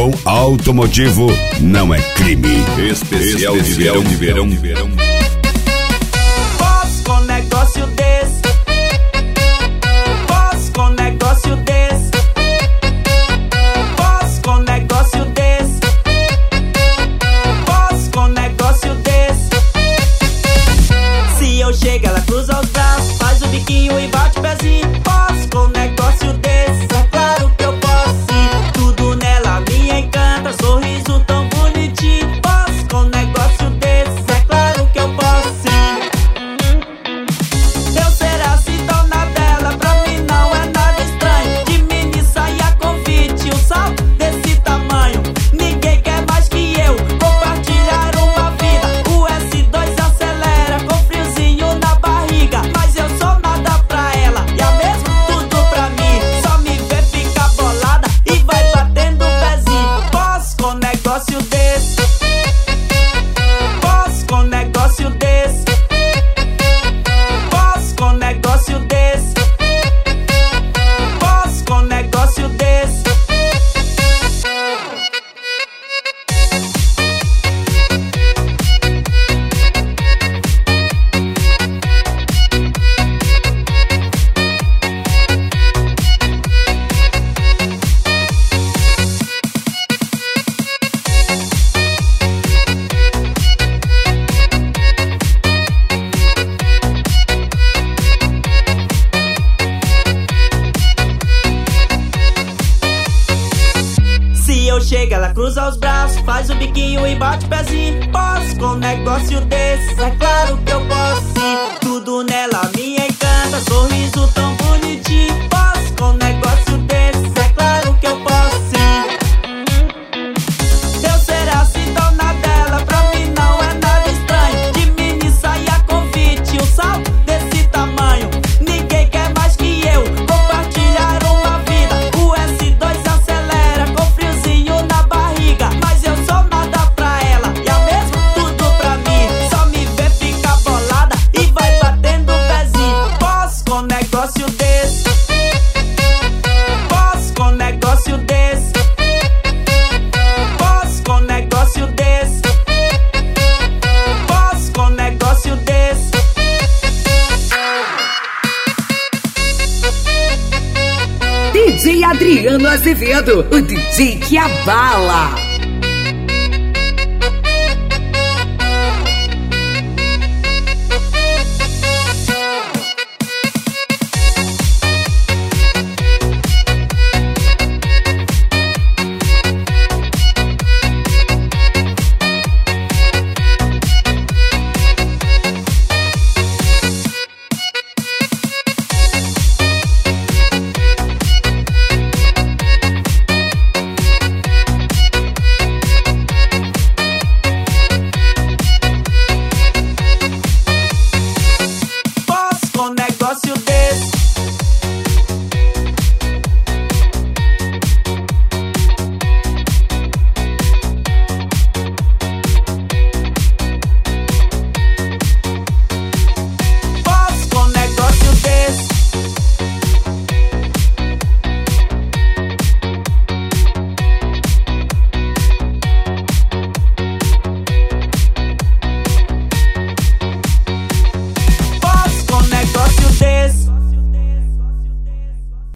Som automotivo não é crime. Especial de verão. Posso com negócio desse. Posso com negócio desse. Posso com negócio desse. Posso com negócio desse. Se eu chego, ela cruza os braços, faz o biquinho e bate o pezinho. Posso com negócio desse. É claro que eu posso ir. Tudo nela me encanta, sorriso tão bonitinho. Posso com negócio desse. É claro que eu posso ir. Eu ser assim dona dela, pra mim não é nada estranho. De mini saia convite, um salto desse tamanho. Ninguém quer mais que eu compartilhar uma vida. O S2 acelera com friozinho na barriga. Mas eu sou nada pra ela, e a mesma tudo pra mim. Só me vê ficar bolada e vai batendo o pezinho. Posso com negócio desse. Posso com negócio desse. Posso com negócio desse. Posso com negócio desse. Se eu chego, ela cruza os braços, faz o biquinho e bate o pezinho. Posso com negócio desse. É claro que eu posso ir. Tudo nela me encanta, sorriso tão bonitinho. Posso com negócio desse. É claro que eu posso ir. Eu ser assim dona dela, pra mim não é nada estranho. De mini saia convite, um salto desse tamanho. Ninguém quer mais que eu compartilhar uma vida. O S2 acelera com friozinho na barriga. Mas eu sou nada pra ela, e a mesma tudo pra mim. Só me vê ficar bolada e vai batendo o pezinho. Posso com negócio desse. Posso com negócio desse. Posso com negócio desse. Posso com negócio desse. DJ Adriano Azevedo, o DJ que abala.